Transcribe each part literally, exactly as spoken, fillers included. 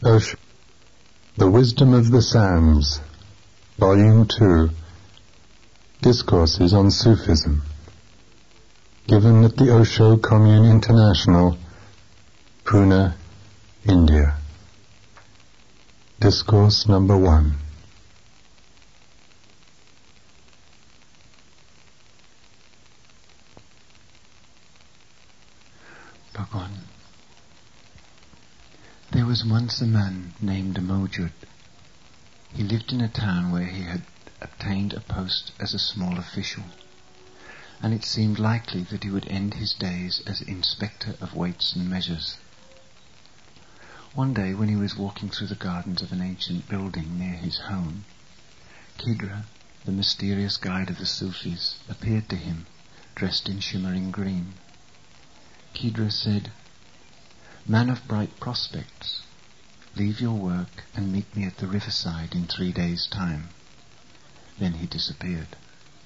Osho, The Wisdom of the Psalms, Volume two, Discourses on Sufism, given at the Osho Commune International, Pune, India. Discourse number one. Bhagwan. There was once a man named Mawjud. He lived in a town where he had obtained a post as a small official, and it seemed likely that he would end his days as inspector of weights and measures. One day, when he was walking through the gardens of an ancient building near his home, Khidra, the mysterious guide of the Sufis, appeared to him, dressed in shimmering green. Khidra said, "Man of bright prospects, leave your work and meet me at the riverside in three days' time." Then he disappeared.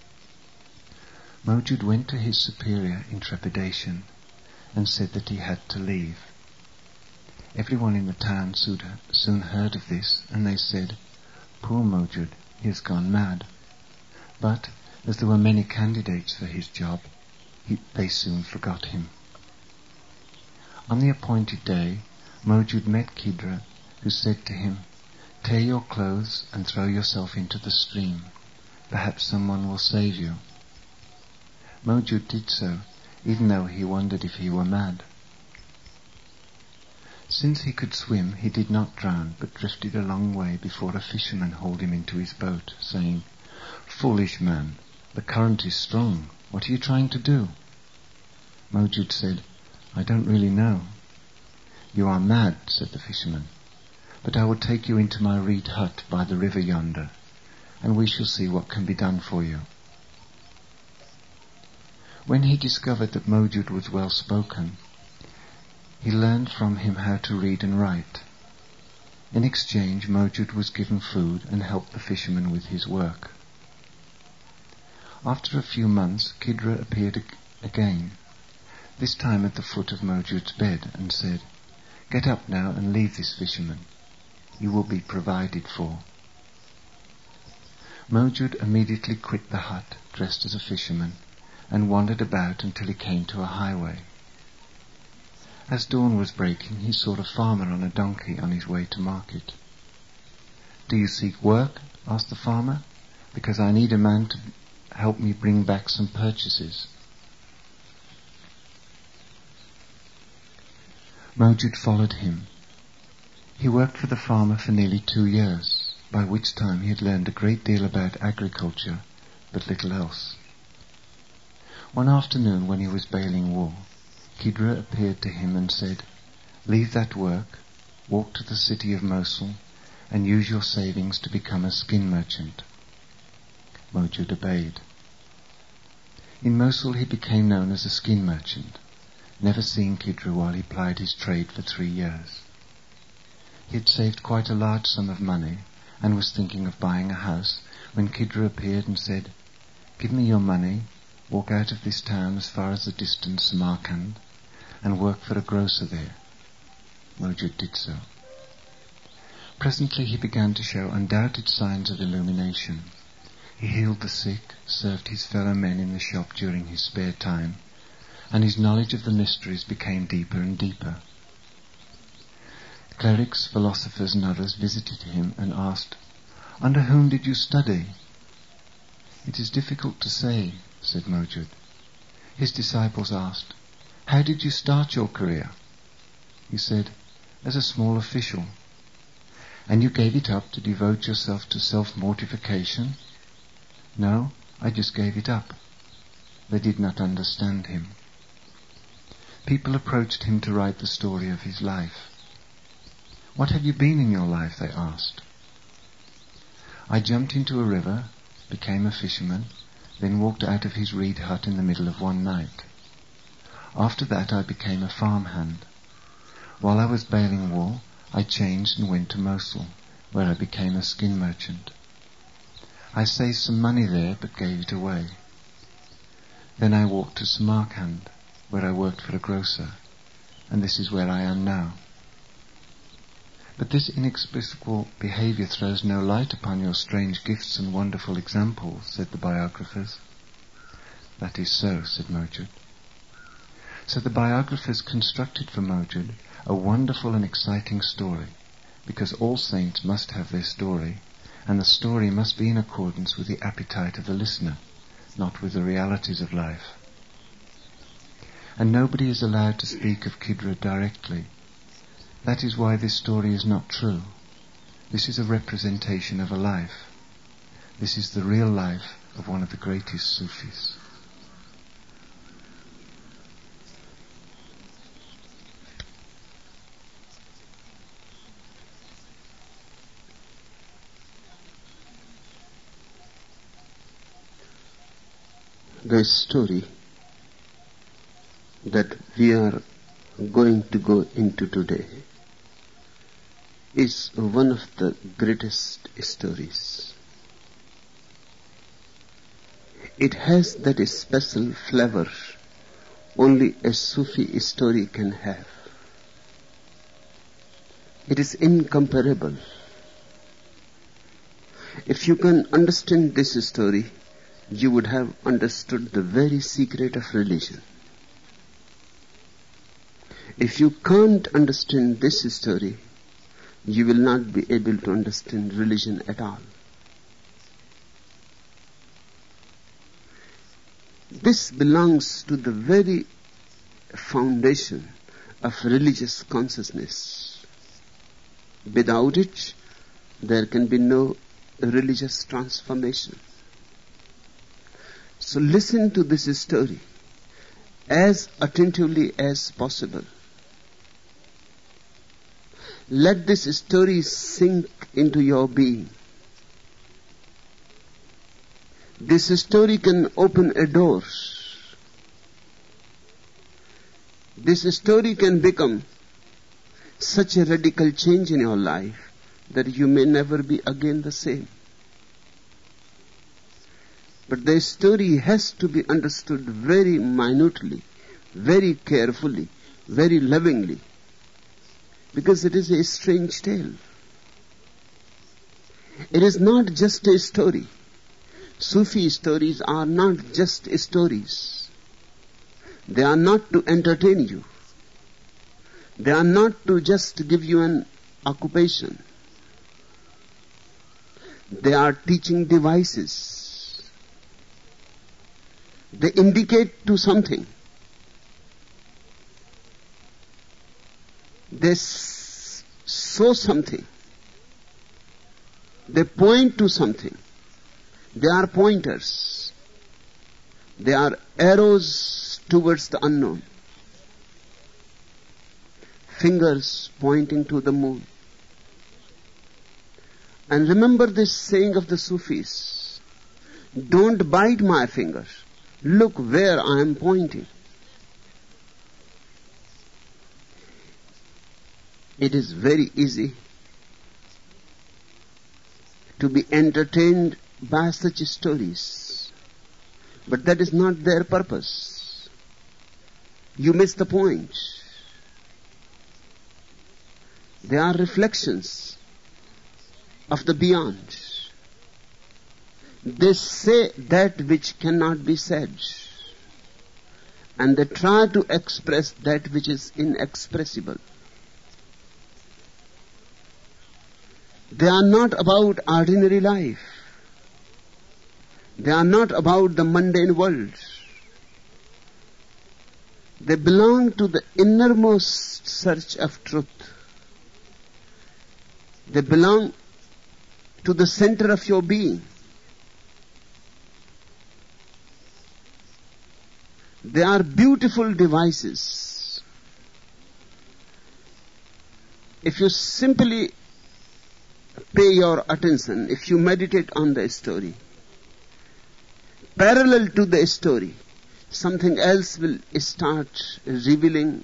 Mawjud went to his superior in trepidation and said that he had to leave. Everyone in the town soon heard of this, and they said, "Poor Mawjud, he has gone mad." But, as there were many candidates for his job, he, they soon forgot him. On the appointed day, Mawjud met Khidra, who said to him, "Tear your clothes and throw yourself into the stream. Perhaps someone will save you." Mawjud did so, even though he wondered if he were mad. Since he could swim, he did not drown, but drifted a long way before a fisherman hauled him into his boat, saying, "Foolish man, the current is strong. What are you trying to do?" Mawjud said, "I don't really know." "You are mad," said the fisherman, "but I will take you into my reed hut by the river yonder, and we shall see what can be done for you." When he discovered that Mawjud was well spoken, he learned from him how to read and write. In exchange, Mawjud was given food and helped the fisherman with his work. After a few months, Khidra appeared ag- again, this time at the foot of Mawjud's bed, and said, "Get up now and leave this fisherman. You will be provided for." Mawjud immediately quit the hut, dressed as a fisherman, and wandered about until he came to a highway. As dawn was breaking, he saw a farmer on a donkey on his way to market. "Do you seek work?" asked the farmer, "because I need a man to help me bring back some purchases." Mawjud followed him. He worked for the farmer for nearly two years, by which time he had learned a great deal about agriculture, but little else. One afternoon, when he was baling wool, Khidra appeared to him and said, "Leave that work, walk to the city of Mosul, and use your savings to become a skin merchant." Mawjud obeyed. In Mosul he became known as a skin merchant, never seeing Khidra while he plied his trade for three years. He had saved quite a large sum of money and was thinking of buying a house when Khidra appeared and said, "Give me your money, walk out of this town as far as the distant Samarkand, and work for a grocer there." Mawjud did so. Presently he began to show undoubted signs of illumination. He healed the sick, served his fellow men in the shop during his spare time, and his knowledge of the mysteries became deeper and deeper. Clerics, philosophers, and others visited him and asked, "Under whom did you study?" "It is difficult to say," said Mawjud. His disciples asked, "How did you start your career?" He said, "As a small official." "And you gave it up to devote yourself to self-mortification?" "No, I just gave it up." They did not understand him. People approached him to write the story of his life. "What have you been in your life?" they asked. "I jumped into a river, became a fisherman, then walked out of his reed hut in the middle of one night. After that I became a farmhand. While I was baling wool, I changed and went to Mosul, where I became a skin merchant. I saved some money there, but gave it away. Then I walked to Samarkand, where I worked for a grocer, and this is where I am now." But this inexplicable behaviour throws no light upon your strange gifts and wonderful examples, said the biographers. That is so, said Mojud. So the biographers constructed for Mojud a wonderful and exciting story, because all saints must have their story, and the story must be in accordance with the appetite of the listener, not with the realities of life. And nobody is allowed to speak of Kidra directly. That is why this story is not true. This is a representation of a life. This is the real life of one of the greatest Sufis. The story that we are going to go into today is one of the greatest stories. It has that special flavor only a Sufi story can have. It is incomparable. If you can understand this story, you would have understood the very secret of religion. If you can't understand this story, you will not be able to understand religion at all. This belongs to the very foundation of religious consciousness. Without it, there can be no religious transformation. So listen to this story as attentively as possible. Let this story sink into your being. This story can open a door. This story can become such a radical change in your life that you may never be again the same. But the story has to be understood very minutely, very carefully, very lovingly, because it is a strange tale. It is not just a story. Sufi stories are not just stories. They are not to entertain you. They are not to just give you an occupation. They are teaching devices. They indicate to something. They s- show something. They point to something. They are pointers. They are arrows towards the unknown. Fingers pointing to the moon. And remember this saying of the Sufis: don't bite my fingers. Look where I am pointing. It is very easy to be entertained by such stories, but that is not their purpose. You miss the point. They are reflections of the beyond. They say that which cannot be said, and they try to express that which is inexpressible. They are not about ordinary life. They are not about the mundane world. They belong to the innermost search of truth. They belong to the center of your being. They are beautiful devices. If you simply pay your attention, if you meditate on the story, parallel to the story, something else will start revealing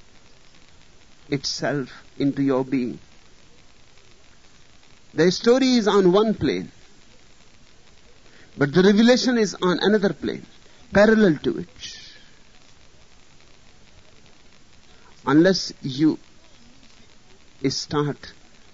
itself into your being. The story is on one plane, but the revelation is on another plane, parallel to it. Unless you start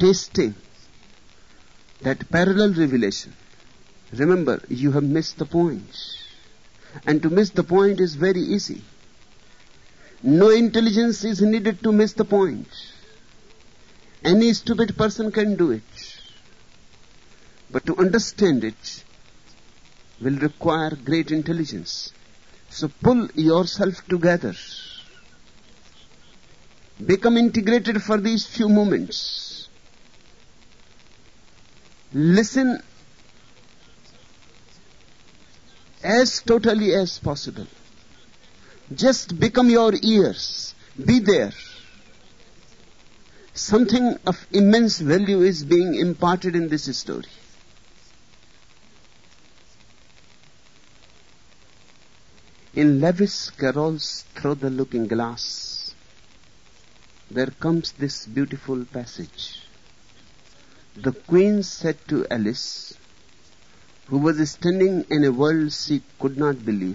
tasting that parallel revelation, remember, you have missed the point. And to miss the point is very easy. No intelligence is needed to miss the point. Any stupid person can do it. But to understand it will require great intelligence. So pull yourself together. Become integrated for these few moments. Listen as totally as possible. Just become your ears. Be there. Something of immense value is being imparted in this story. In Lewis Carroll's Through the Looking Glass, there comes this beautiful passage. The Queen said to Alice, who was standing in a world she could not believe,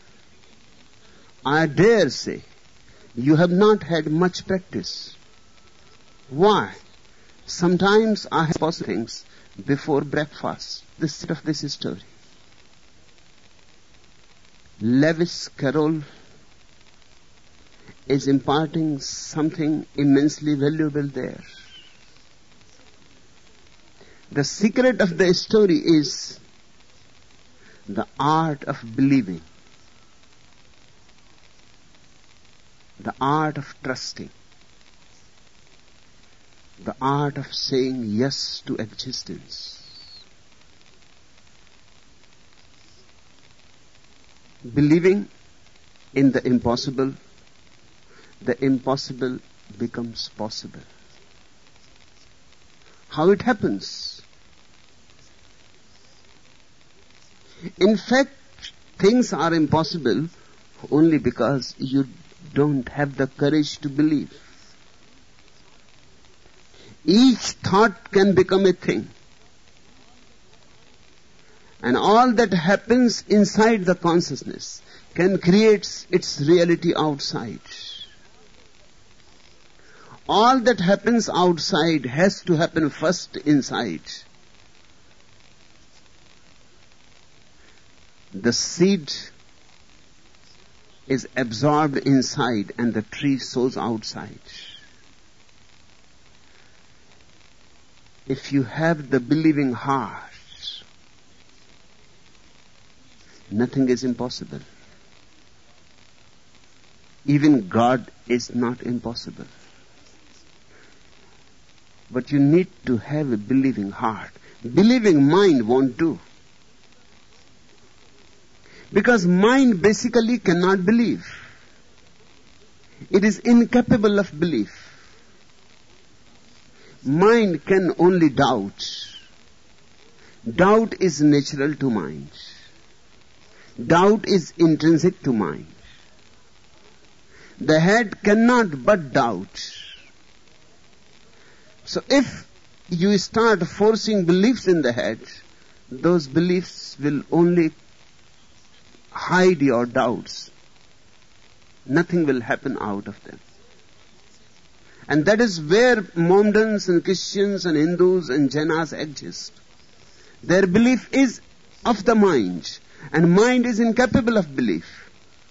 I dare say you have not had much practice. Why? Sometimes I have possible things before breakfast. This is of this story. Lewis Carroll is imparting something immensely valuable there. The secret of the story is the art of believing, the art of trusting, the art of saying yes to existence. Believing in the impossible, the impossible becomes possible. How it happens? In fact, things are impossible only because you don't have the courage to believe. Each thought can become a thing. And all that happens inside the consciousness can create its reality outside. All that happens outside has to happen first inside. The seed is absorbed inside and the tree sows outside. If you have the believing heart, nothing is impossible. Even God is not impossible. But you need to have a believing heart. Believing mind won't do. Because mind basically cannot believe. It is incapable of belief. Mind can only doubt. Doubt is natural to mind. Doubt is intrinsic to mind. The head cannot but doubt. So if you start forcing beliefs in the head, those beliefs will only hide your doubts. Nothing will happen out of them. And that is where Mohammedans and Christians and Hindus and Jainas exist. Their belief is of the mind, and mind is incapable of belief.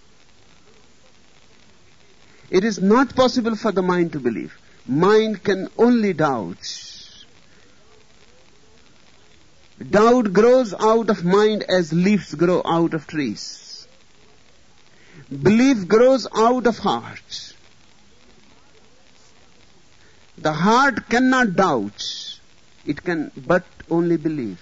It is not possible for the mind to believe. Mind can only doubt. Doubt grows out of mind as leaves grow out of trees. Belief grows out of heart. The heart cannot doubt. It can but only believe.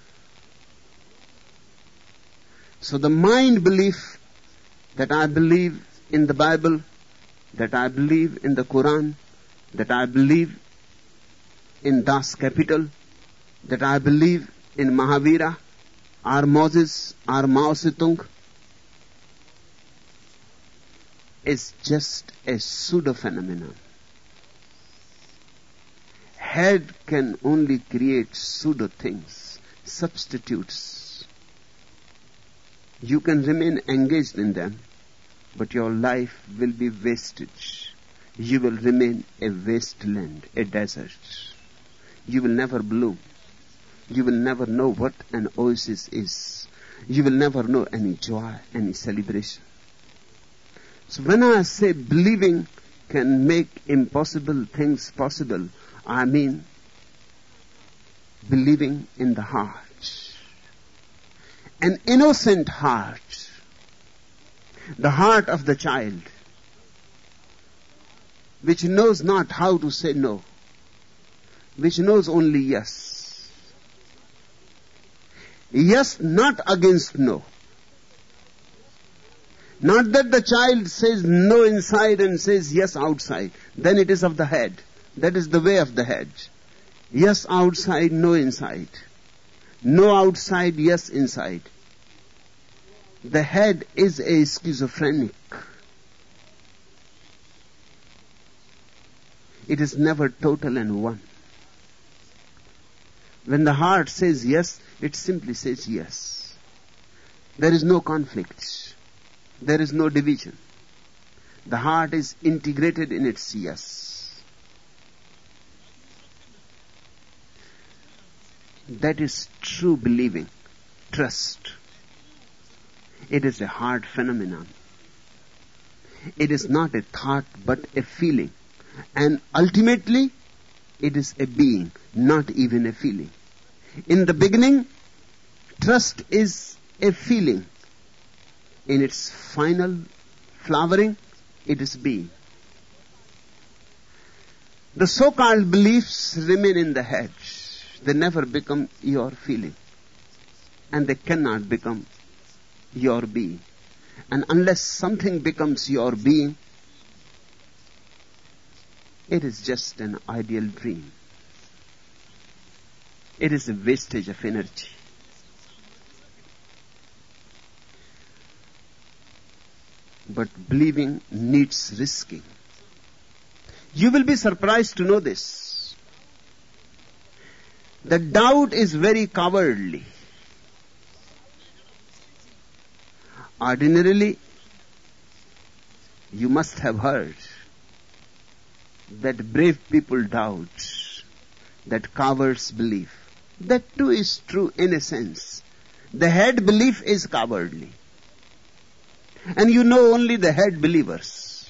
So the mind belief that I believe in the Bible, that I believe in the Quran, that I believe in Das Kapital, that I believe in Mahavira, or Moses, or Mao Zedong, is just a pseudo-phenomenon. Head can only create pseudo things, substitutes. You can remain engaged in them, but your life will be wasted. You will remain a wasteland, a desert. you will never bloom. You will never know what an oasis is. You will never know any joy, any celebration. So when I say believing can make impossible things possible, I mean believing in the heart. An innocent heart. The heart of the child, which knows not how to say no, which knows only yes. Yes, not against no. Not that the child says no inside and says yes outside. Then it is of the head. That is the way of the head. Yes outside, no inside. No outside, yes inside. The head is a schizophrenic. It is never total and one. When the heart says yes, it simply says yes. There is no conflict. There is no division. The heart is integrated in its yes. That is true believing, trust. It is a heart phenomenon. It is not a thought but a feeling. And ultimately, it is a being, not even a feeling. In the beginning, trust is a feeling. In its final flowering, it is being. The so-called beliefs remain in the head. They never become your feeling. And they cannot become your being. And unless something becomes your being, it is just an ideal dream. It is a wastage of energy. But believing needs risking. You will be surprised to know this. The doubt is very cowardly. Ordinarily, you must have heard that brave people doubt, that cowards believe. That too is true in a sense. The head belief is cowardly. And you know only the head believers.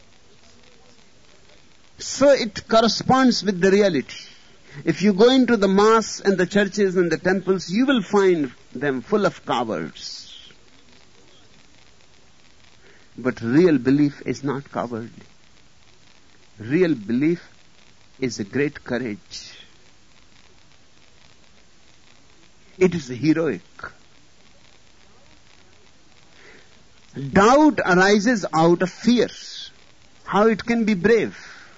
So it corresponds with the reality. If you go into the mosques and the churches and the temples, you will find them full of cowards. But real belief is not cowardly. Real belief is a great courage. It is heroic. Doubt arises out of fear. How it can be brave?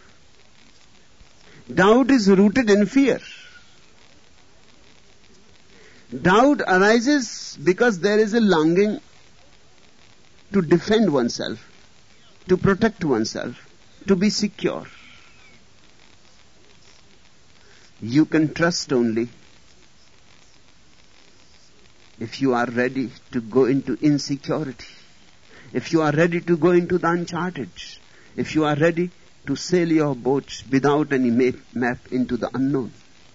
Doubt is rooted in fear. Doubt arises because there is a longing to defend oneself, to protect oneself, to be secure. You can trust only if you are ready to go into insecurity, if you are ready to go into the uncharted, if you are ready to sail your boat without any map into the unknown.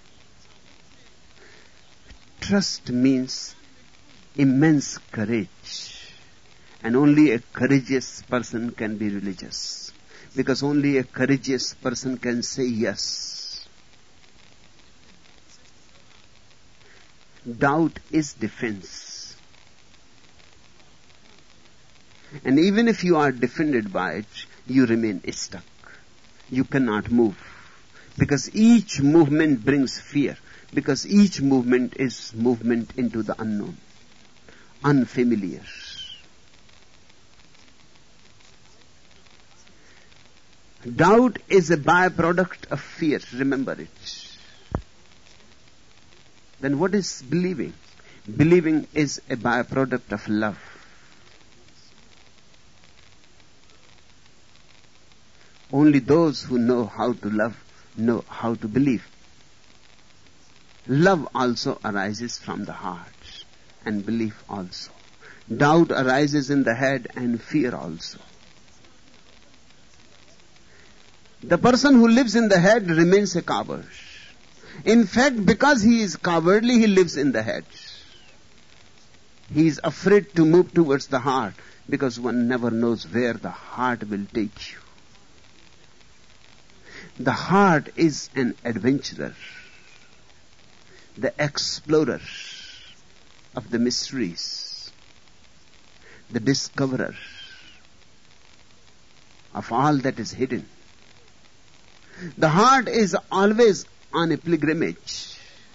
Trust means immense courage. And only a courageous person can be religious. Because only a courageous person can say yes. Doubt is defense. And even if you are defended by it, you remain stuck. You cannot move. Because each movement brings fear. Because each movement is movement into the unknown. Unfamiliar. Doubt is a byproduct of fear. Remember it. Then what is believing? Believing is a byproduct of love. Only those who know how to love know how to believe. Love also arises from the heart, and belief also. Doubt arises in the head, and fear also. The person who lives in the head remains a coward. In fact, because he is cowardly, he lives in the head. He is afraid to move towards the heart, because one never knows where the heart will take you. The heart is an adventurer, the explorer of the mysteries, the discoverer of all that is hidden. The heart is always on a pilgrimage.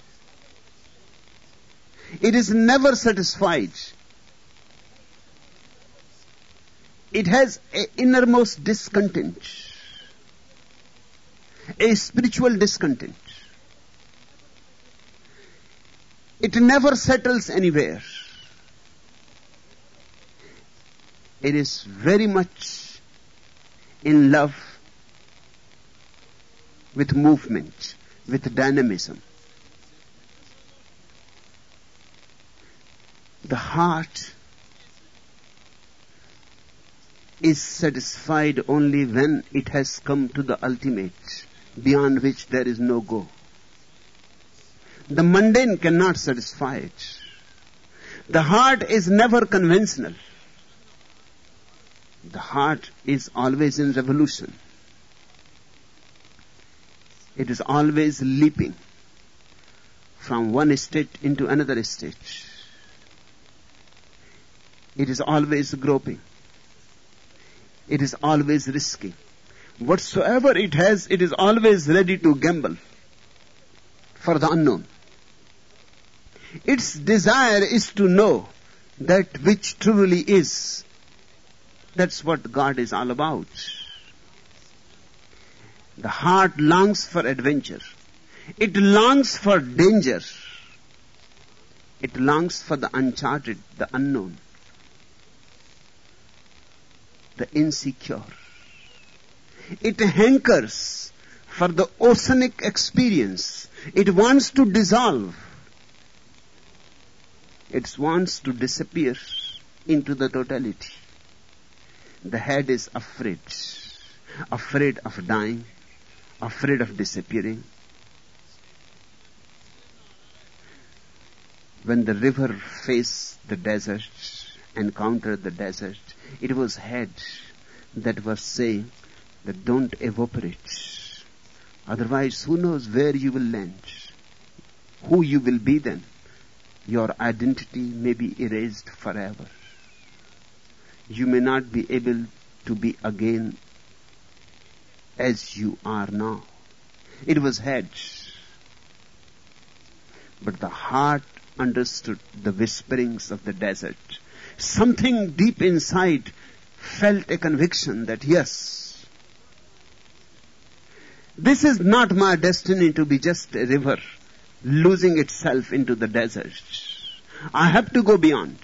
It is never satisfied. It has an innermost discontent, a spiritual discontent. It never settles anywhere. It is very much in love with movement, with dynamism. The heart is satisfied only when it has come to the ultimate, beyond which there is no go. The mundane cannot satisfy it. The heart is never conventional. The heart is always in revolution. It is always leaping from one state into another state. It is always groping. It is always risky. Whatsoever it has, it is always ready to gamble for the unknown. Its desire is to know that which truly is. That's what God is all about. The heart longs for adventure. It longs for danger. It longs for the uncharted, the unknown, the insecure. It hankers for the oceanic experience. It wants to dissolve. It wants to disappear into the totality. The head is afraid, afraid of dying, afraid of disappearing. When the river faced the desert, encountered the desert, it was head that was saying that don't evaporate. Otherwise, who knows where you will land, who you will be then. Your identity may be erased forever. You may not be able to be again as you are now. It was head. But the heart understood the whisperings of the desert. Something deep inside felt a conviction that yes, this is not my destiny to be just a river losing itself into the desert. I have to go beyond.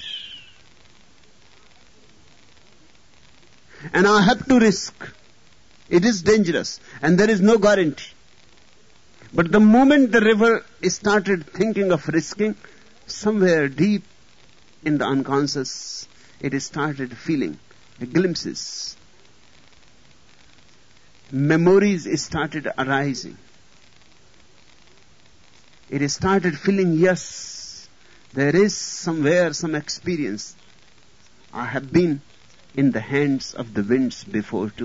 And I have to risk. It is dangerous and there is no guarantee. But the moment the river started thinking of risking, somewhere deep in the unconscious, it started feeling glimpses. Memories started arising. It started feeling, yes, there is somewhere some experience. I have been in the hands of the winds before too.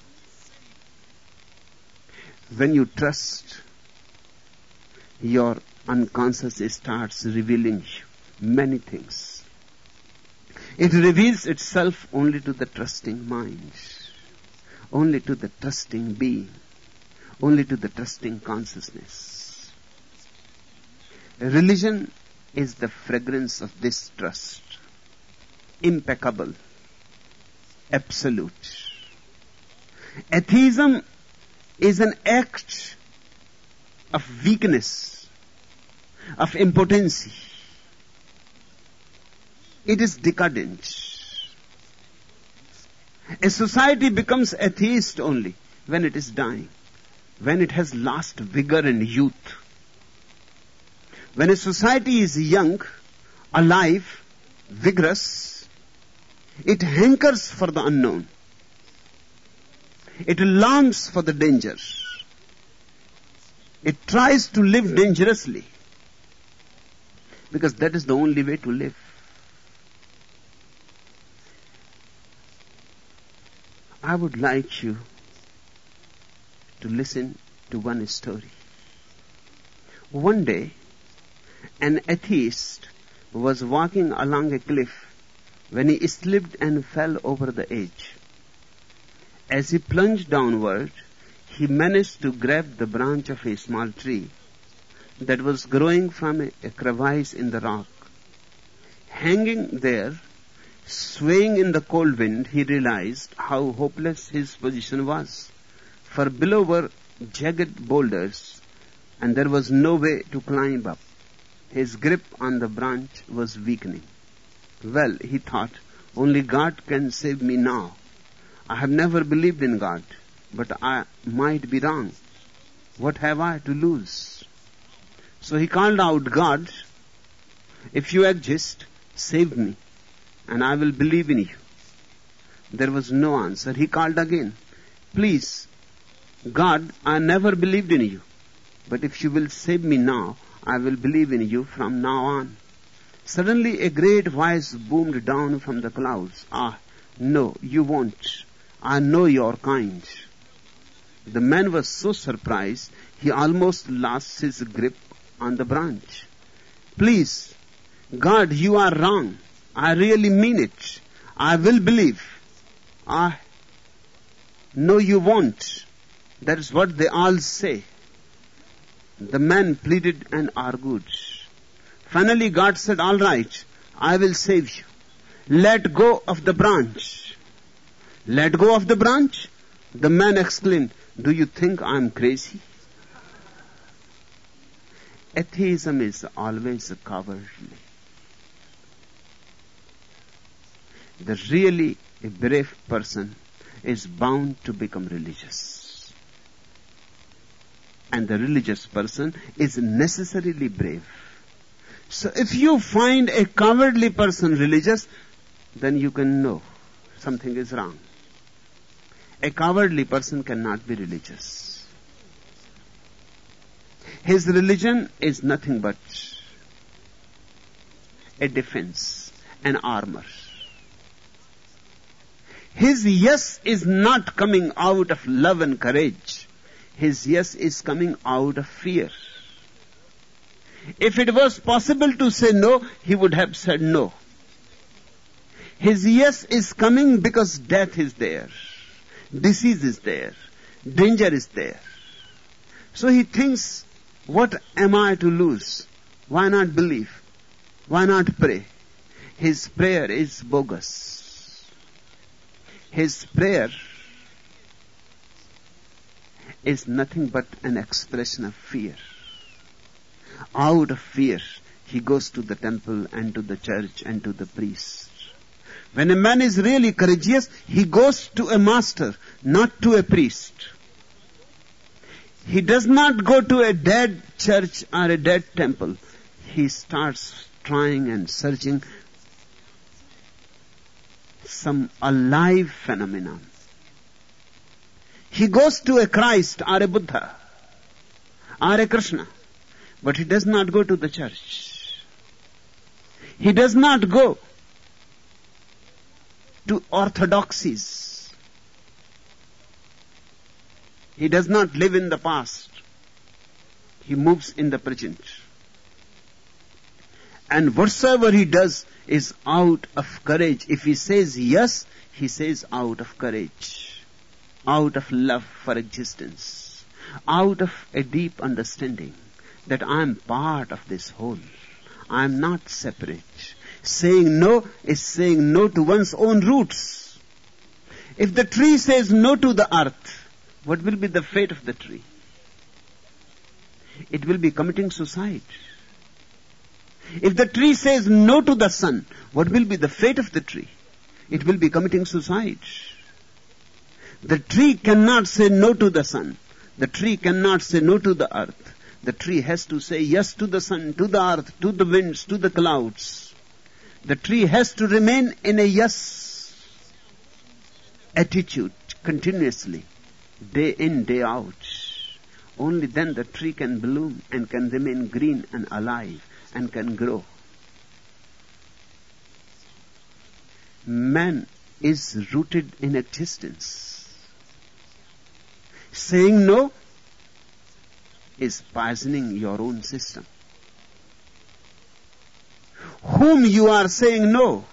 When you trust, your unconscious starts revealing many things. It reveals itself only to the trusting mind, only to the trusting being, only to the trusting consciousness. Religion is the fragrance of this trust, impeccable, absolute. Atheism is an act of weakness, of impotency. It is decadent. A society becomes atheist only when it is dying, when it has lost vigor and youth. When a society is young, alive, vigorous, it hankers for the unknown. It longs for the danger. It tries to live dangerously, because that is the only way to live. I would like you to listen to one story. One day, an atheist was walking along a cliff when he slipped and fell over the edge. As he plunged downward, he managed to grab the branch of a small tree that was growing from a, a crevice in the rock. Hanging there, swaying in the cold wind, he realized how hopeless his position was, for below were jagged boulders, and there was no way to climb up. His grip on the branch was weakening. Well, he thought, only God can save me now. I have never believed in God, but I might be wrong. What have I to lose? So he called out, God, if you exist, save me, and I will believe in you. There was no answer. He called again, please, God, I never believed in you, but if you will save me now, I will believe in you from now on. Suddenly a great voice boomed down from the clouds. Ah, no, you won't. I know your kind. The man was so surprised, he almost lost his grip on the branch. Please, God, you are wrong. I really mean it. I will believe. Ah, no, you won't. That is what they all say. The man pleaded and argued. Finally, God said, all right, I will save you. Let go of the branch. Let go of the branch? The man exclaimed, do you think I am crazy? Atheism is always cowardly. The really a brave person is bound to become religious. And the religious person is necessarily brave. So if you find a cowardly person religious, then you can know something is wrong. A cowardly person cannot be religious. His religion is nothing but a defense, an armor. His yes is not coming out of love and courage. His yes is coming out of fear. If it was possible to say no, he would have said no. His yes is coming because death is there, disease is there, danger is there. So he thinks, what am I to lose? Why not believe? Why not pray? His prayer is bogus. His prayer is nothing but an expression of fear. Out of fear, he goes to the temple and to the church and to the priest. When a man is really courageous, he goes to a master, not to a priest. He does not go to a dead church or a dead temple. He starts trying and searching some alive phenomenon. He goes to a Christ or a Buddha or a Krishna, but he does not go to the church. He does not go to orthodoxies. He does not live in the past. He moves in the present. And whatsoever he does is out of courage. If he says yes, he says out of courage, out of love for existence, out of a deep understanding that I am part of this whole. I am not separate. Saying no is saying no to one's own roots. If the tree says no to the earth, what will be the fate of the tree? It will be committing suicide. If the tree says no to the sun, what will be the fate of the tree? It will be committing suicide. The tree cannot say no to the sun. The tree cannot say no to the earth. The tree has to say yes to the sun, to the earth, to the winds, to the clouds. The tree has to remain in a yes attitude continuously, day in, day out. only then the tree can bloom and can remain green and alive and can grow. Man is rooted in existence. Saying no is poisoning your own system. Whom you are saying no?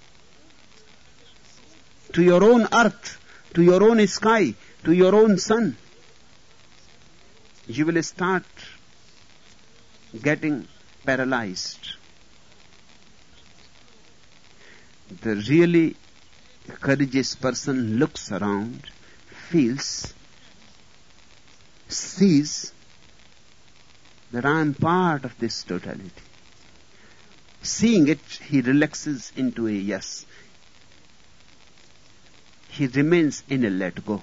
To your own earth, to your own sky, to your own sun. You will start getting paralyzed. The really courageous person looks around, feels, sees that I am part of this totality. Seeing it, he relaxes into a yes. He remains in a let go.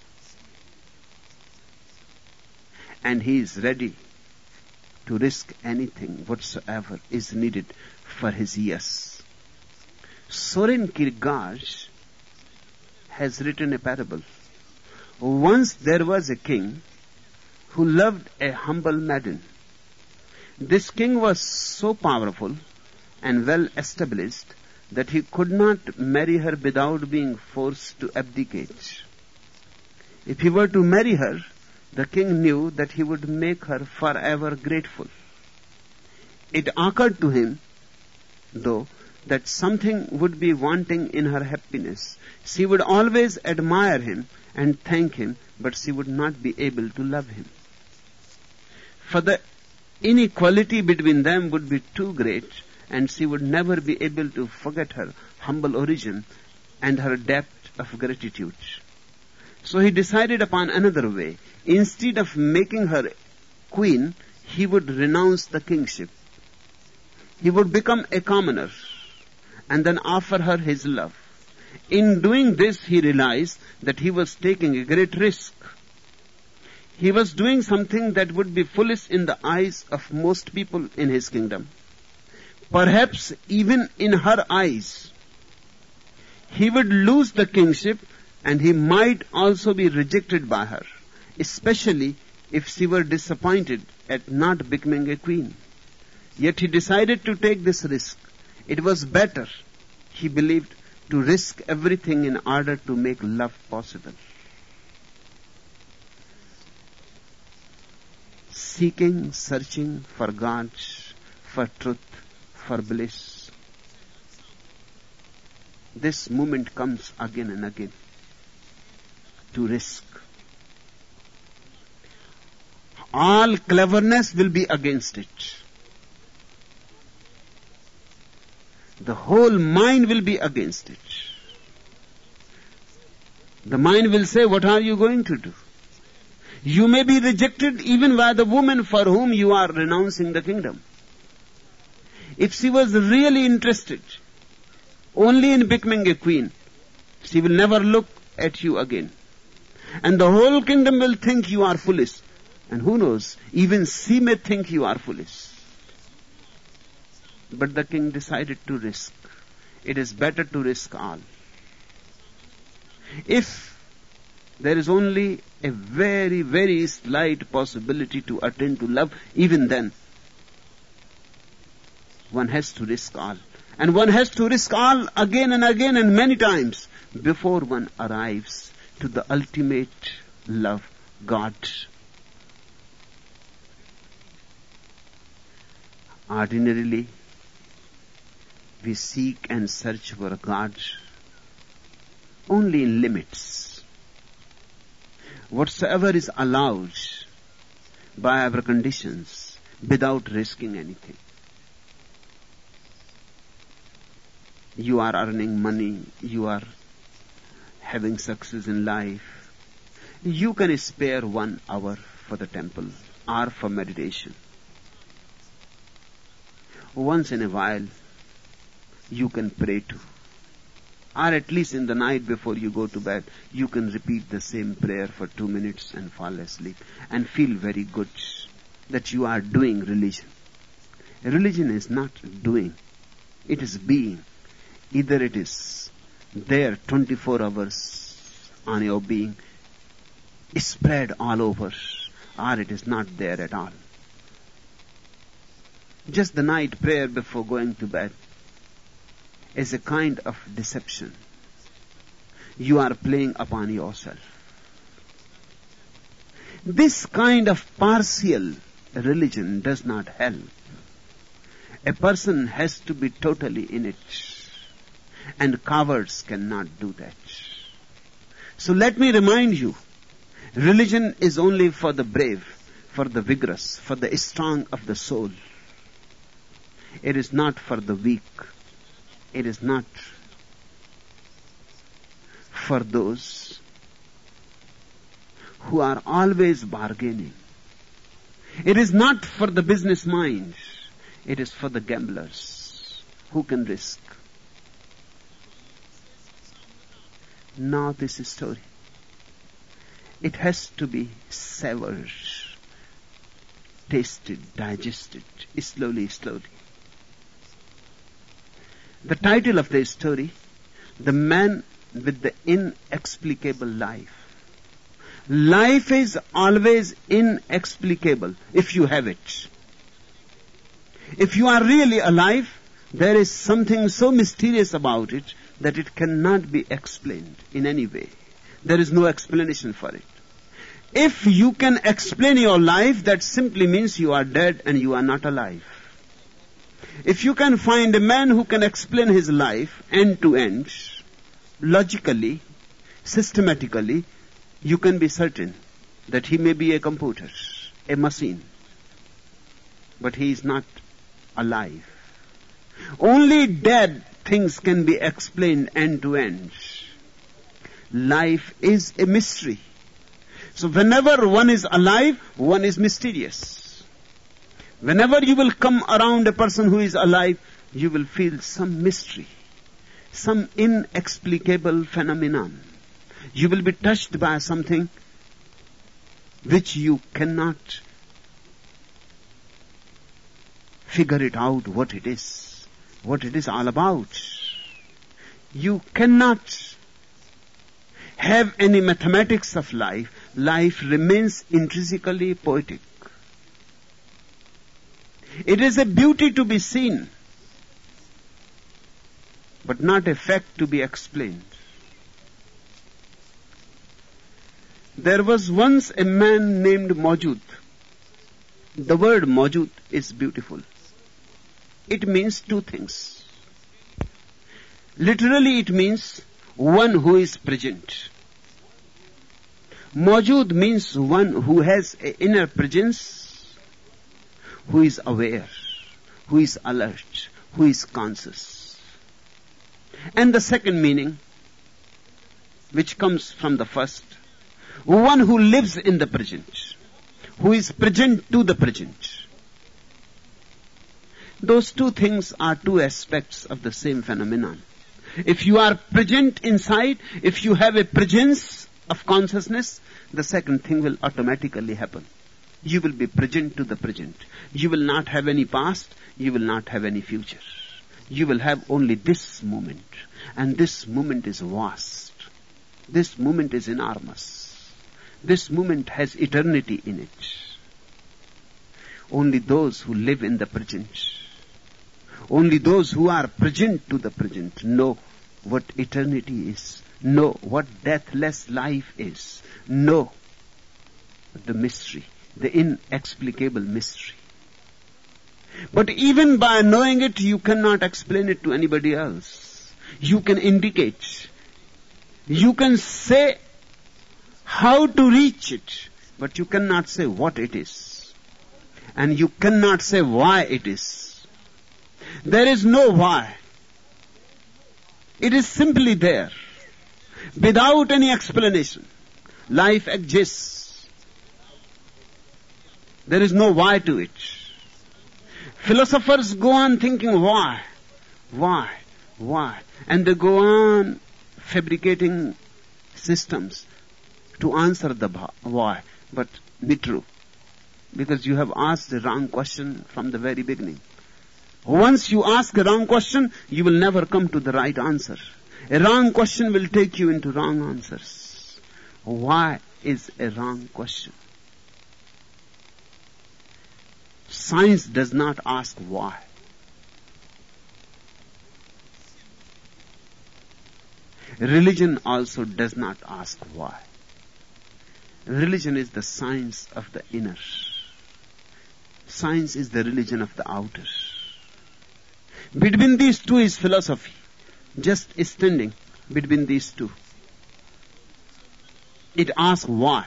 And he is ready to risk anything whatsoever is needed for his yes. Soren Kierkegaard has written a parable. Once there was a king who loved a humble maiden. This king was so powerful and well established that he could not marry her without being forced to abdicate. If he were to marry her, the king knew that he would make her forever grateful. It occurred to him, though, that something would be wanting in her happiness. She would always admire him and thank him, but she would not be able to love him. For the inequality between them would be too great, and she would never be able to forget her humble origin and her depth of gratitude. So he decided upon another way. Instead of making her queen, he would renounce the kingship. He would become a commoner and then offer her his love. In doing this, he realized that he was taking a great risk. He was doing something that would be foolish in the eyes of most people in his kingdom. Perhaps even in her eyes. He would lose the kingship and he might also be rejected by her, especially if she were disappointed at not becoming a queen. Yet he decided to take this risk. It was better, he believed, to risk everything in order to make love possible. Seeking, searching for God, for truth, for bliss. This moment comes again and again. To risk. All cleverness will be against it. The whole mind will be against it. The mind will say, what are you going to do? You may be rejected even by the woman for whom you are renouncing the kingdom. If she was really interested only in becoming a queen, she will never look at you again. And the whole kingdom will think you are foolish. And who knows, even she may think you are foolish. But the king decided to risk. It is better to risk all. If there is only a very, very slight possibility to attain to love, even then, one has to risk all. And one has to risk all again and again and many times before one arrives to the ultimate love, God. Ordinarily, we seek and search for God only in limits. Whatsoever is allowed by our conditions without risking anything. You are earning money, you are having success in life. You can spare one hour for the temple or for meditation. Once in a while, you can pray too. Or at least in the night before you go to bed, you can repeat the same prayer for two minutes and fall asleep and feel very good that you are doing religion. Religion is not doing, it is being. Either it is there twenty-four hours on your being, spread all over, or it is not there at all. Just the night prayer before going to bed is a kind of deception. You are playing upon yourself. This kind of partial religion does not help. A person has to be totally in it, and cowards cannot do that. So let me remind you, religion is only for the brave, for the vigorous, for the strong of the soul. It is not for the weak. It is not for those who are always bargaining. It is not for the business mind. It is for the gamblers who can risk. Now this story, it has to be savored, tasted, digested, slowly, slowly. The title of the story, The Man with the Inexplicable Life. Life is always inexplicable if you have it. If you are really alive, there is something so mysterious about it that it cannot be explained in any way. There is no explanation for it. If you can explain your life, that simply means you are dead and you are not alive. If you can find a man who can explain his life end to end, logically, systematically, you can be certain that he may be a computer, a machine, but he is not alive. Only dead things can be explained end to end. Life is a mystery. So whenever one is alive, one is mysterious. Whenever you will come around a person who is alive, you will feel some mystery, some inexplicable phenomenon. You will be touched by something which you cannot figure it out what it is, what it is all about. You cannot have any mathematics of life. Life remains intrinsically poetic. It is a beauty to be seen, but not a fact to be explained. There was once a man named Mawjud. The word Mawjud is beautiful. It means two things. Literally it means one who is present. Mawjud means one who has an inner presence, who is aware, who is alert, who is conscious. And the second meaning, which comes from the first, one who lives in the present, who is present to the present. Those two things are two aspects of the same phenomenon. If you are present inside, if you have a presence of consciousness, the second thing will automatically happen. You will be present to the present. You will not have any past, you will not have any future. You will have only this moment. And this moment is vast. This moment is enormous. This moment has eternity in it. Only those who live in the present, only those who are present to the present know what eternity is, know what deathless life is, know the mystery, the inexplicable mystery. But even by knowing it, you cannot explain it to anybody else. You can indicate, you can say how to reach it, but you cannot say what it is. And you cannot say why it is. There is no why. It is simply there, without any explanation. Life exists. There is no why to it. Philosophers go on thinking why, why, why, and they go on fabricating systems to answer the why, but be true. Because you have asked the wrong question from the very beginning. Once you ask a wrong question, you will never come to the right answer. A wrong question will take you into wrong answers. Why is a wrong question? Science does not ask why. Religion also does not ask why. Religion is the science of the inner. Science is the religion of the outer. Between these two is philosophy, just standing between these two. It asks why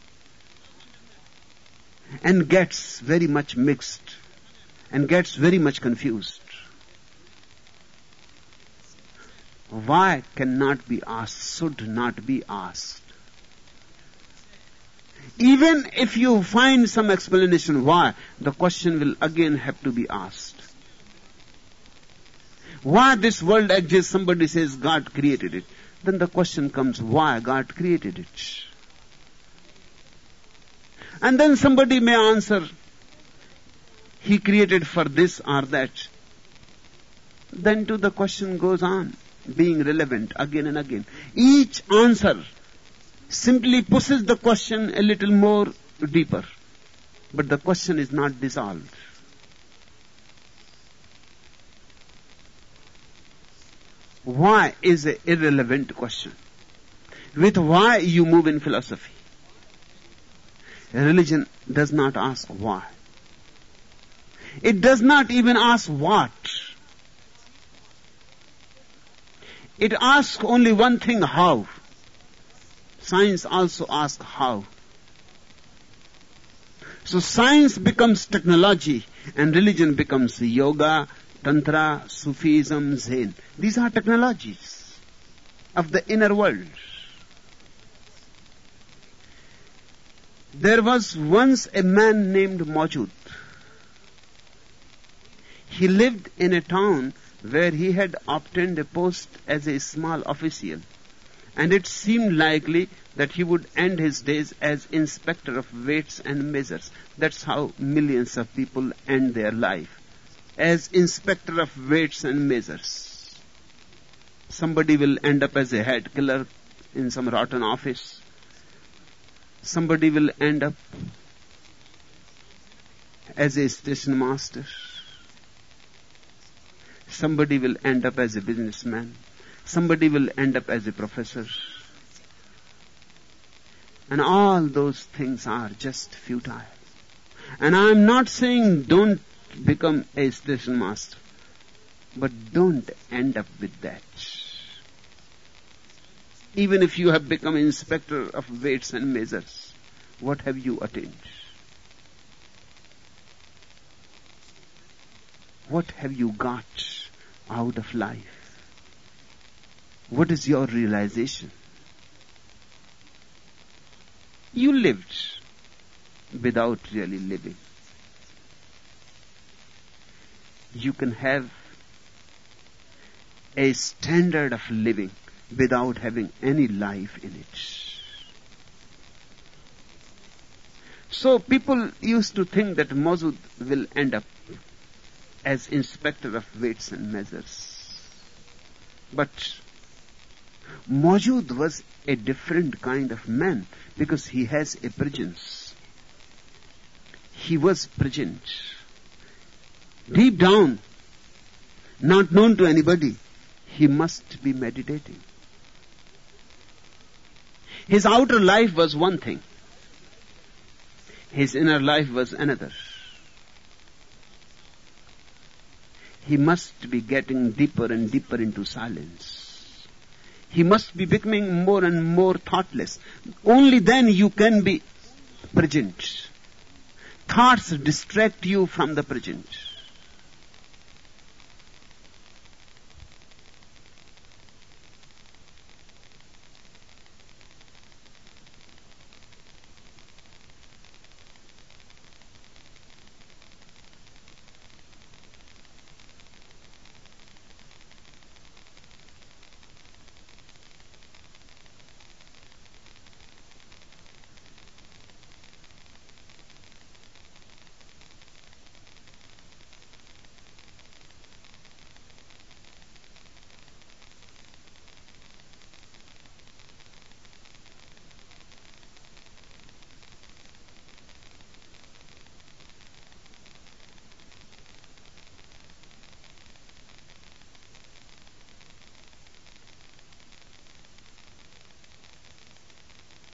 and gets very much mixed and gets very much confused. Why cannot be asked, should not be asked. Even if you find some explanation why, the question will again have to be asked. Why this world exists? Somebody says God created it. Then the question comes, why God created it? And then somebody may answer, He created for this or that. Then too the question goes on, being relevant again and again. Each answer simply pushes the question a little more deeper. But the question is not dissolved. Why is an irrelevant question. With why you move in philosophy. Religion does not ask why. It does not even ask what. It asks only one thing, how. Science also asks how. So science becomes technology and religion becomes yoga, tantra, Sufism, Zen. These are technologies of the inner world. There was once a man named Maujud. He lived in a town where he had obtained a post as a small official, and it seemed likely that he would end his days as inspector of weights and measures. That's how millions of people end their life, as inspector of weights and measures. Somebody will end up as a head clerk in some rotten office. Somebody will end up as a station master. Somebody will end up as a businessman. Somebody will end up as a professor. And all those things are just futile. And I am not saying don't become a station master, but don't end up with that. Even if you have become inspector of weights and measures, what have you attained? What have you got out of life? What is your realization? You lived without really living. You can have a standard of living without having any life in it. So people used to think that Maujud will end up as inspector of weights and measures. But Maujud was a different kind of man because he has a presence. He was present. Deep down, not known to anybody, he must be meditating. His outer life was one thing. His inner life was another. He must be getting deeper and deeper into silence. He must be becoming more and more thoughtless. Only then you can be present. Thoughts distract you from the present.